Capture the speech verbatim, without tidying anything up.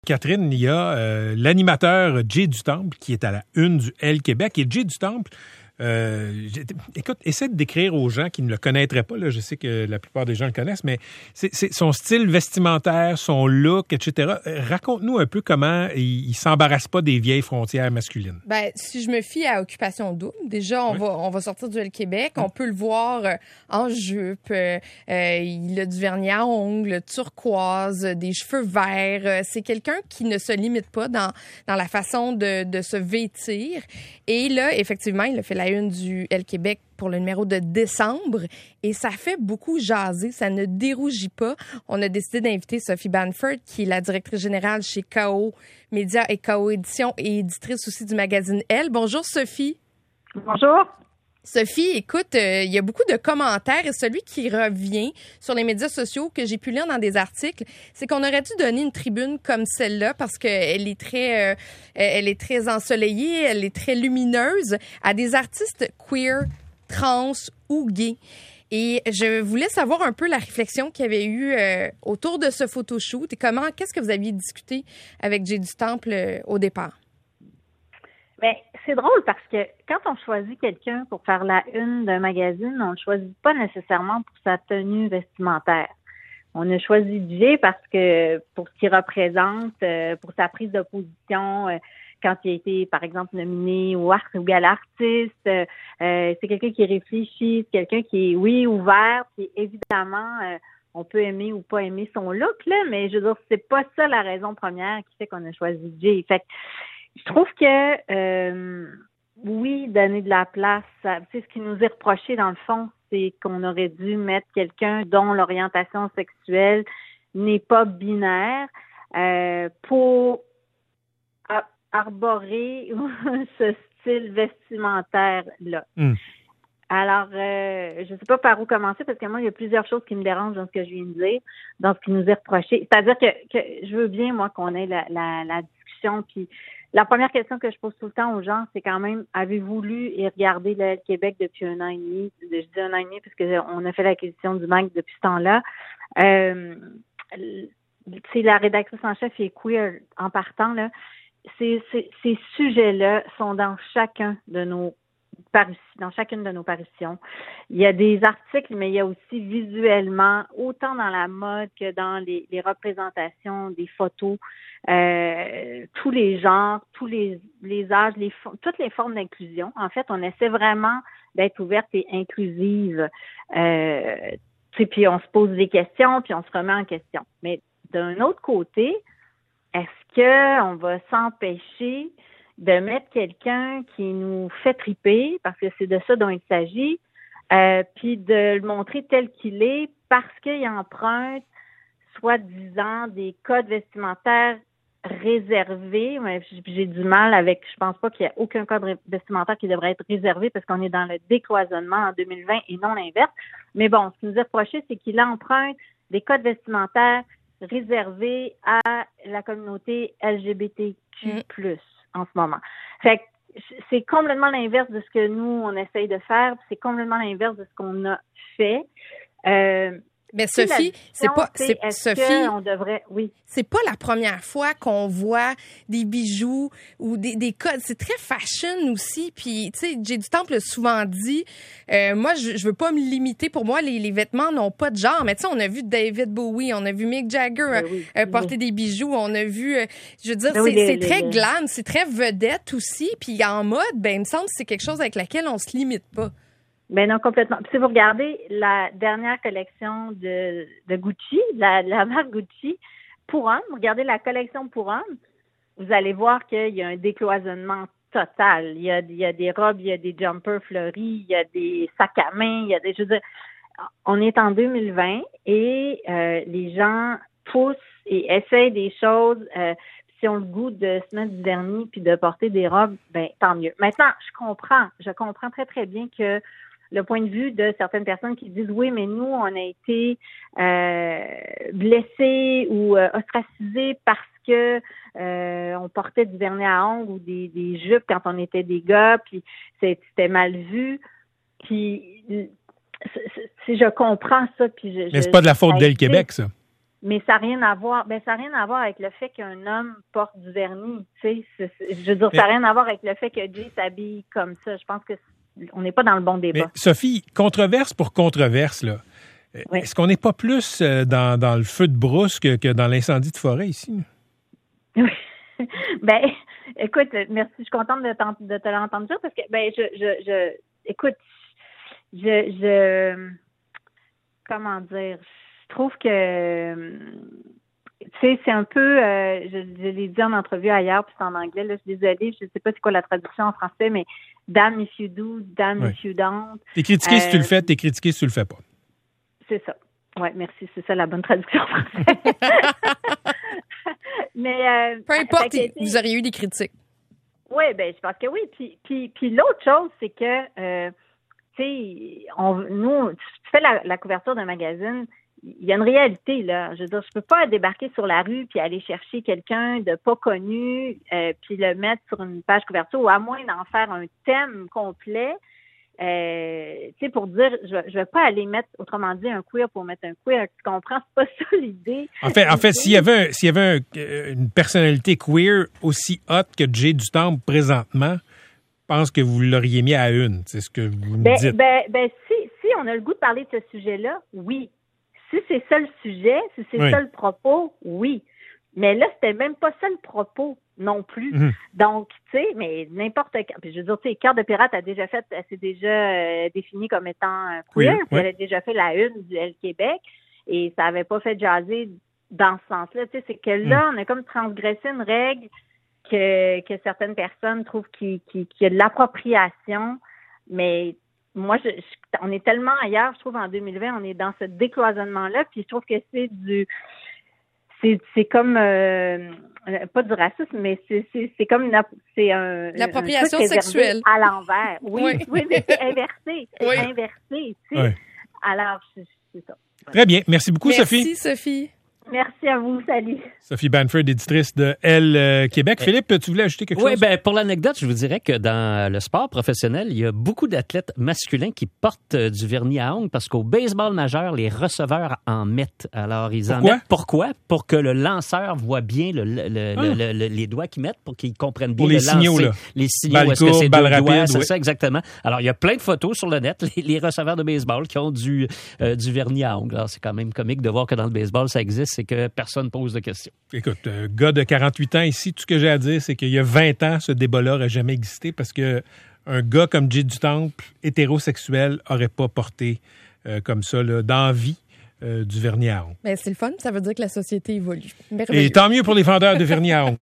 Catherine, il y a euh, l'animateur Jay du Temple qui est à la une du Elle Québec. Et Jay du Temple, euh, écoute, essaie de décrire aux gens qui ne le connaîtraient pas. Là, je sais que la plupart des gens le connaissent, mais c'est, c'est son style vestimentaire, son look, et cetera. Raconte-nous un peu comment il, il s'embarrasse pas des vieilles frontières masculines. Ben, si je me fie à Occupation Double, déjà, on, oui. va, on va sortir du Elle Québec. Oui. On peut le voir euh, en jupe. Euh, euh, il a du vernis à ongles, turquoise, des cheveux verts. Euh, c'est quelqu'un qui ne se limite pas dans, dans la façon de, de se vêtir. Et là, effectivement, il a fait la une du Elle Québec pour le numéro de décembre et ça fait beaucoup jaser, ça ne dérougit pas. On a décidé d'inviter Sophie Banford, qui est la directrice générale chez K O Média et K O Édition et éditrice aussi du magazine Elle. Bonjour Sophie. Bonjour. Sophie, écoute, euh, il y a beaucoup de commentaires et celui qui revient sur les médias sociaux que j'ai pu lire dans des articles, c'est qu'on aurait dû donner une tribune comme celle-là parce qu'elle est très, euh, elle est très ensoleillée, elle est très lumineuse à des artistes queer, trans ou gays. Et je voulais savoir un peu la réflexion qu'il y avait eu euh, autour de ce photoshoot et comment, qu'est-ce que vous aviez discuté avec Jay du Temple euh, au départ? Bien, c'est drôle parce que quand on choisit quelqu'un pour faire la une d'un magazine, on ne le choisit pas nécessairement pour sa tenue vestimentaire. On a choisi Jay parce que pour ce qu'il représente, euh, pour sa prise de position, euh, quand il a été, par exemple, nominé au Art ou Gala Artiste, euh, c'est quelqu'un qui réfléchit, c'est quelqu'un qui est, oui, ouvert, puis évidemment, euh, on peut aimer ou pas aimer son look, là, mais je veux dire, c'est pas ça la raison première qui fait qu'on a choisi Jay. Fait que, je trouve que, euh, oui, donner de la place, c'est ce qui nous est reproché dans le fond, c'est qu'on aurait dû mettre quelqu'un dont l'orientation sexuelle n'est pas binaire euh, pour arborer ce style vestimentaire-là. Mm. Alors, euh, je ne sais pas par où commencer parce que moi, il y a plusieurs choses qui me dérangent dans ce que je viens de dire, dans ce qui nous est reproché. C'est-à-dire que, que je veux bien, moi, qu'on ait la, la, la discussion. Puis la première question que je pose tout le temps aux gens, c'est quand même, avez-vous lu et regardé le Elle Québec depuis un an et demi? Je dis un an et demi parce qu'on a fait l'acquisition du mag depuis ce temps-là. Euh, c'est la rédactrice en chef est queer en partant, là. Ces, ces, ces sujets-là sont dans chacun de nos parutions, dans chacune de nos parutions. Il y a des articles, mais il y a aussi visuellement, autant dans la mode que dans les, les représentations, des photos, euh, tous les genres, tous les, les âges, les toutes les formes d'inclusion. En fait, on essaie vraiment d'être ouverte et inclusive. Euh, puis on se pose des questions, puis on se remet en question. Mais d'un autre côté, est-ce qu'on va s'empêcher de mettre quelqu'un qui nous fait triper, parce que c'est de ça dont il s'agit, euh, puis de le montrer tel qu'il est parce qu'il emprunte, soi-disant, des codes vestimentaires réservés. J'ai du mal avec, je pense pas qu'il y a aucun code vestimentaire qui devrait être réservé parce qu'on est dans le décloisonnement en deux mille vingt et non l'inverse. Mais bon, ce qui nous est reproché, c'est qu'il emprunte des codes vestimentaires réservé à la communauté L G B T Q plus, mm. en ce moment. Fait que c'est complètement l'inverse de ce que nous, on essaye de faire. C'est complètement l'inverse de ce qu'on a fait. Euh, Mais Sophie, c'est pas, c'est, c'est Sophie, on devrait, oui. C'est pas la première fois qu'on voit des bijoux ou des, des codes. C'est très fashion aussi. Puis, tu sais, Jay du Temple l'a souvent dit. Euh, moi, je, je veux pas me limiter. Pour moi, les, les vêtements n'ont pas de genre. Mais tu sais, on a vu David Bowie, on a vu Mick Jagger oui, euh, oui. porter des bijoux. On a vu, euh, je veux dire, oui, c'est, les, c'est les, très les... glam, c'est très vedette aussi. Puis en mode, ben, il me semble que c'est quelque chose avec laquelle on se limite pas. Ben non, complètement. Puis si vous regardez la dernière collection de, de Gucci, la, la marque Gucci, pour hommes, regardez la collection pour hommes, vous allez voir qu'il y a un décloisonnement total. Il y a, il y a des robes, il y a des jumpers fleuris, il y a des sacs à main, il y a des... Je veux dire, on est en deux mille vingt et euh, les gens poussent et essayent des choses... Euh, si on a le goût de se mettre du vernis puis de porter des robes, ben tant mieux. Maintenant, je comprends, je comprends très, très bien que le point de vue de certaines personnes qui disent oui, mais nous, on a été euh, blessés ou euh, ostracisés parce que euh, on portait du vernis à ongles ou des, des jupes quand on était des gars, puis c'était mal vu. Puis si je comprends ça, puis je, mais je, c'est pas de la faute d'Elle Québec, ça. mais ça n'a rien à voir. Ben, ça n'a rien à voir avec le fait qu'un homme porte du vernis. Tu sais, je veux dire, ça n'a rien à voir avec le fait que Jay s'habille comme ça. Je pense que on n'est pas dans le bon débat. Mais Sophie, controverse pour controverse, là. Oui. Est-ce qu'on n'est pas plus dans, dans le feu de brousse que, que dans l'incendie de forêt ici? Oui. Ben, écoute, merci. Je suis contente de, de te l'entendre dire parce que, ben, je, je, je écoute, je, je, comment dire, je trouve que, tu sais, c'est un peu, euh, je, je l'ai dit en entrevue ailleurs, puis c'est en anglais, là, je suis désolée, je ne sais pas c'est quoi la traduction en français, mais damn if you do, damn oui. if you don't. T'es critiqué euh, si tu le fais, t'es critiqué si tu le fais pas. C'est ça. Oui, merci, c'est ça la bonne traduction en français. Mais, euh, peu importe, que, vous auriez eu des critiques. Oui, ben je pense que oui. Puis, puis, puis l'autre chose, c'est que, euh, tu sais, on, nous, tu fais la, la couverture d'un magazine, il y a une réalité, là. Je veux dire, je peux pas débarquer sur la rue puis aller chercher quelqu'un de pas connu euh, puis le mettre sur une page couverture, ou à moins d'en faire un thème complet. Euh, tu sais, pour dire, je ne vais pas aller mettre, autrement dit, un queer pour mettre un queer. Tu comprends? C'est pas ça l'idée. En fait, en fait, s'il y avait, un, s'il y avait un, une personnalité queer aussi hot que Jay du Temple présentement, je pense que vous l'auriez mis à une. C'est ce que vous me ben, dites. Ben, ben, si, si on a le goût de parler de ce sujet-là, oui. Si c'est ça le sujet, si c'est oui. ça le propos, oui. Mais là, c'était même pas ça le propos non plus. Mm-hmm. Donc, tu sais, mais n'importe quel... Puis je veux dire, tu sais, Cœur de pirate a déjà fait, elle s'est déjà euh, définie comme étant queer. Oui, oui. Elle a déjà fait la une du L Québec et ça avait pas fait jaser dans ce sens-là. Tu sais, c'est que là, mm. on a comme transgressé une règle que, que certaines personnes trouvent qu'il, qu'il, qu'il y a de l'appropriation, mais moi, je, je, on est tellement ailleurs, je trouve, en deux mille vingt, on est dans ce décloisonnement-là, puis je trouve que c'est du... C'est, c'est comme, euh, pas du racisme, mais c'est, c'est, c'est comme une, c'est un... L'appropriation un sexuelle. À l'envers. Oui, oui, oui, mais c'est inversé. C'est oui. inversé, tu sais. Oui. Alors, c'est, c'est ça. Très bien. Merci beaucoup, Merci, Sophie. Merci, Sophie. Merci à vous. Salut. Sophie Banford, éditrice de Elle euh, Québec. Euh, Philippe, tu voulais ajouter quelque oui, chose? Oui, bien, pour l'anecdote, je vous dirais que dans le sport professionnel, il y a beaucoup d'athlètes masculins qui portent euh, du vernis à ongles parce qu'au baseball majeur, les receveurs en mettent. Alors, ils Pourquoi? en mettent. Pourquoi? Pour que le lanceur voit bien le, le, le, ah. le, le, les doigts qu'ils mettent, pour qu'ils comprennent bien pour les le signaux, lancer. Là. Les signaux, balle est-ce court, que c'est balle deux rapide, doigts? C'est oui. ça, exactement. Alors, il y a plein de photos sur le net, les, les receveurs de baseball qui ont du, euh, du vernis à ongles. Alors, c'est quand même comique de voir que dans le baseball, ça existe et que personne pose de questions. Écoute, euh, gars de quarante-huit ans ici, tout ce que j'ai à dire, c'est qu'il y a vingt ans, ce débat-là n'aurait jamais existé parce que un gars comme Jay du Temple, hétérosexuel, n'aurait pas porté euh, comme ça, là, dans vie, euh, du vernis à ongles. Mais c'est le fun, ça veut dire que la société évolue. Merveilleux. Et tant mieux pour les vendeurs de vernis à ongles.